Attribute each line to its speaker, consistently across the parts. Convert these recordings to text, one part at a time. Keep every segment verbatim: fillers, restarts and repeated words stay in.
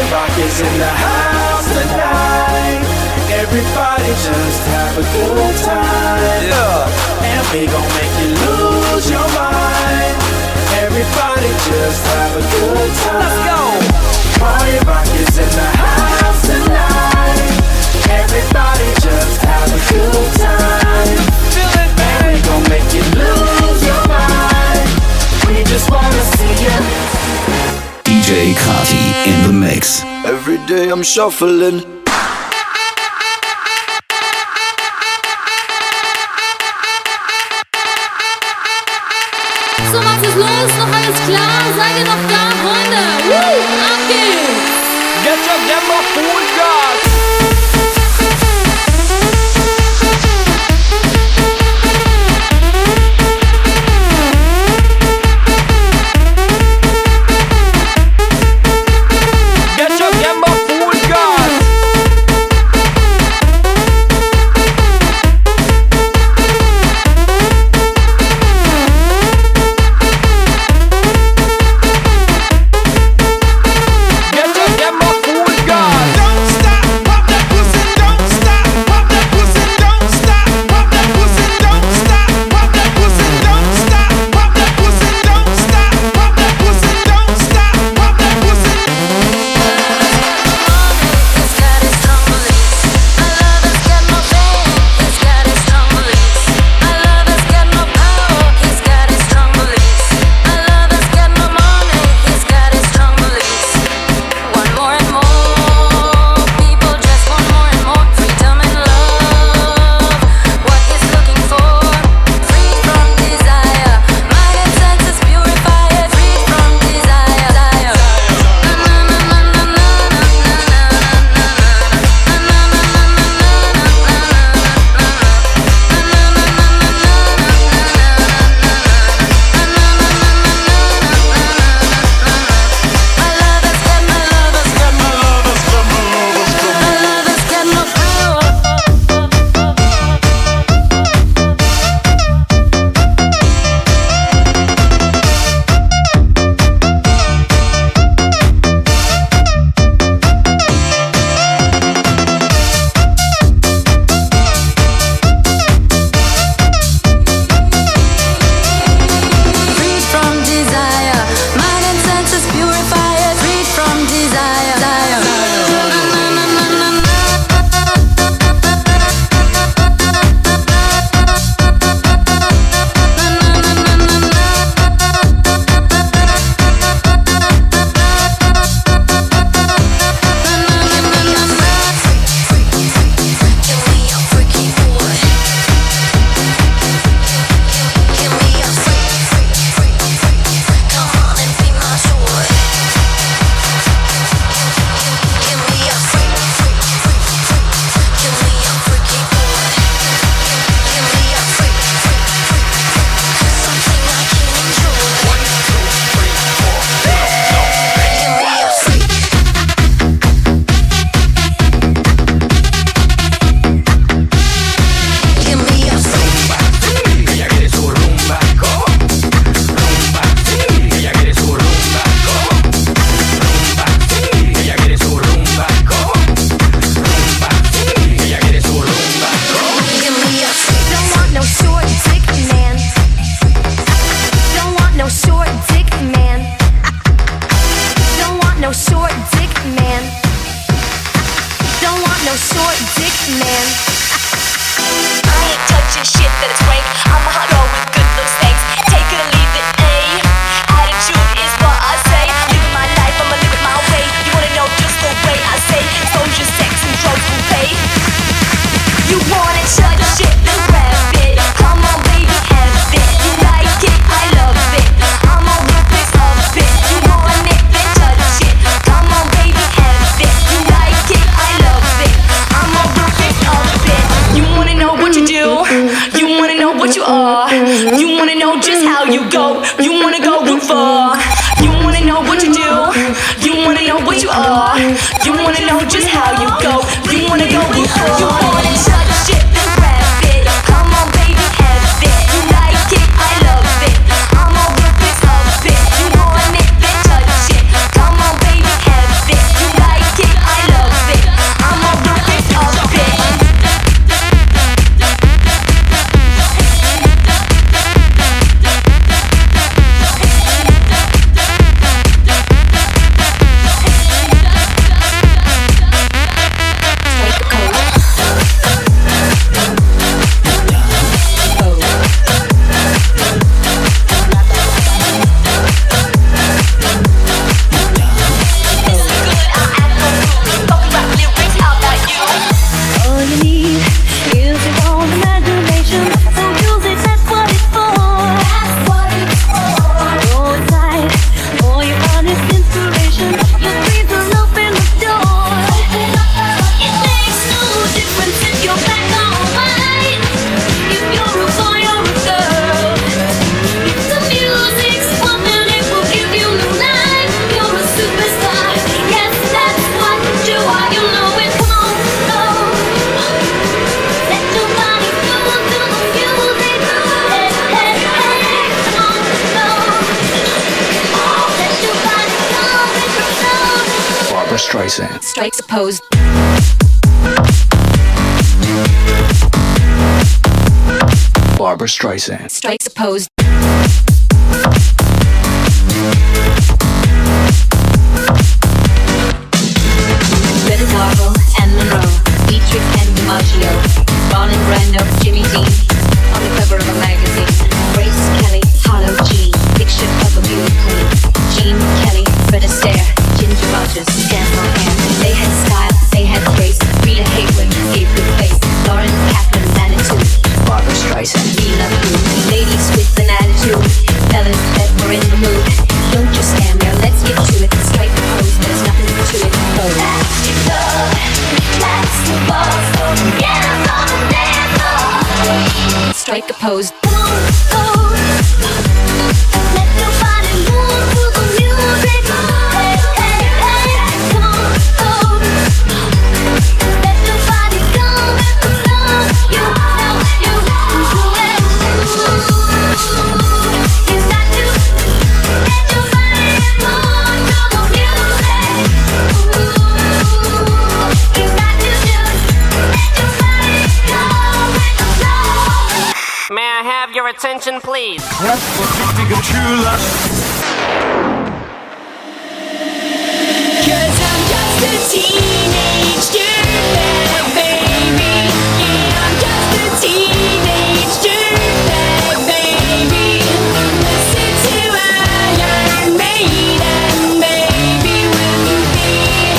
Speaker 1: rock is in the house tonight. Everybody just have a good time. Yeah. And we gon' make you lose your mind. Everybody just have a good time. Let's go. Party rock is in the house tonight. Everybody just have a good time. Feel it, man. And we gon' make you lose your mind. We just wanna see you.
Speaker 2: D J Kati in the mix.
Speaker 3: Every day I'm shuffling.
Speaker 4: So, was ist los? Noch alles klar? Seid ihr noch da, Freunde? Woo! Ab geht's!
Speaker 5: Get your gamma full gas!
Speaker 6: You like
Speaker 2: Streisand.
Speaker 6: Strikes a pose.
Speaker 2: Barbara Streisand.
Speaker 6: Strikes a pose. Greta Garbo and Monroe, Dietrich and DiMaggio, Marlon Brando, Jimmy Dean, on the cover of a magazine. Grace Kelly, Harlow G, picture of a beauty queen. Jean Kelly, Fred Astaire, Ginger Rogers, Scandal Hair. They had style, they had grace. Rita Hayworth gave good place. Lauren Kaplan, Manitou, Barbara Streisand, we love you. Ladies with an attitude, fellas that were in the mood. Don't just stand there, let's get to it. Strike the pose, there's nothing to it. Oh. Strike a pose. Let nobody move to the music. Hey, hey, hey, come on, oh. Let nobody go, no, you know you do it. You got to let nobody move to the music. You got to just let nobody go with the flow.
Speaker 7: May I have your attention, please?
Speaker 1: That's what you think of true love.
Speaker 4: Cause I'm just a teenage dirtbag, baby. Yeah, I'm just a teenage dirtbag, baby. Listen to Iron Maiden, baby, with me.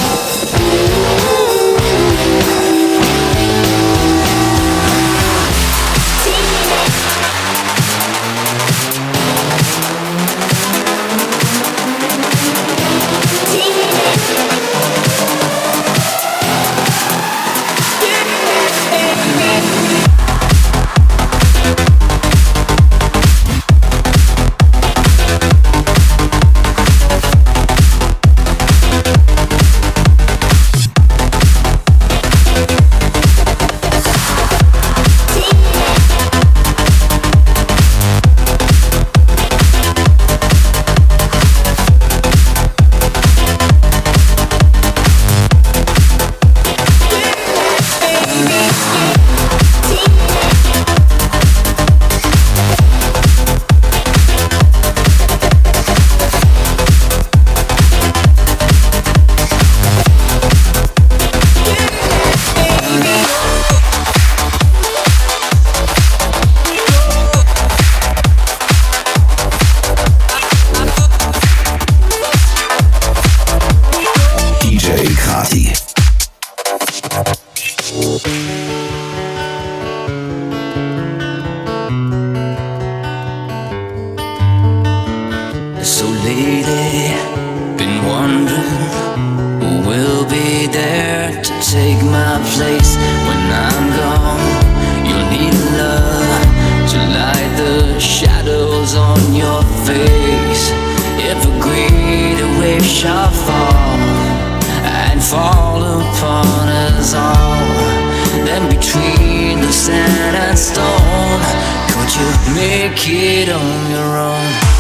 Speaker 8: So lately, been wondering who will be there to take my place when I'm gone. You'll need love to light the shadows on your face. If a greater wave shall fall and fall upon us all, then between the sand and stone, could you make it on your own?